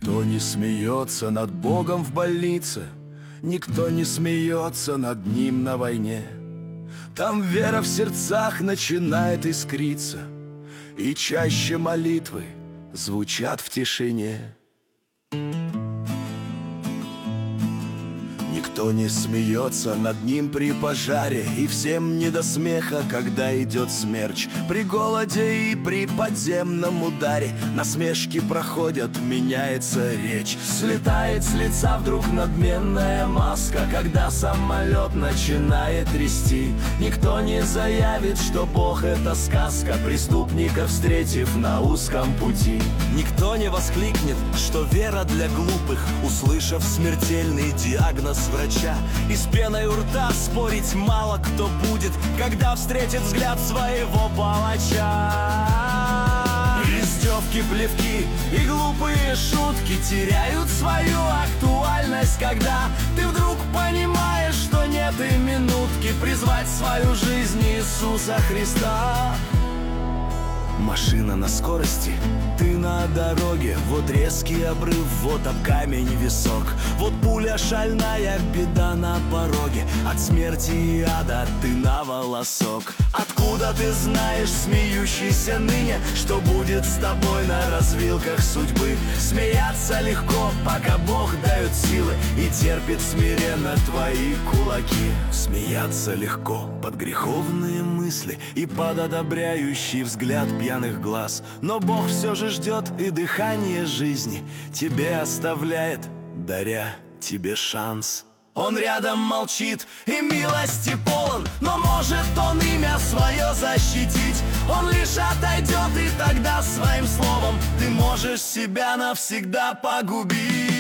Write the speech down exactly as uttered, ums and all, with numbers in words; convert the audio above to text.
Никто не смеется над Богом в больнице, никто не смеется над Ним на войне. Там вера в сердцах начинает искриться, и чаще молитвы звучат в тишине. Никто не смеется над Ним при пожаре, и всем не до смеха, когда идет смерч. При голоде и при подземном ударе насмешки проходят, меняется речь. Слетает с лица вдруг надменная маска, когда самолет начинает трясти. Никто не заявит, что Бог — это сказка, преступника встретив на узком пути. Никто не воскликнет, что вера для глупых, услышав смертельный диагноз врача. И с пеной у рта спорить мало кто будет, когда встретит взгляд своего палача. Издевки, плевки и глупые шутки теряют свою актуальность, когда ты вдруг понимаешь, что нет и минутки призвать в свою жизнь Иисуса Христа. Машина на скорости, ты на дороге, вот резкий обрыв, вот об камень висок. Вот пуля шальная, беда на пороге, от смерти и ада ты на волосок. Откуда ты знаешь, смеющийся ныне, что будет с тобой на развилках судьбы? Смеяться легко, пока Бог дает силы и терпит смиренно твои кулаки. Смеяться легко под греховные мысли и под одобряющий взгляд пьяных глаз. Но Бог все же ждет и дыхание жизни тебе оставляет, даря тебе шанс. Он рядом молчит и милости полон, но может Он имя свое защитить. Он лишь отойдет, и тогда своим словом ты можешь себя навсегда погубить.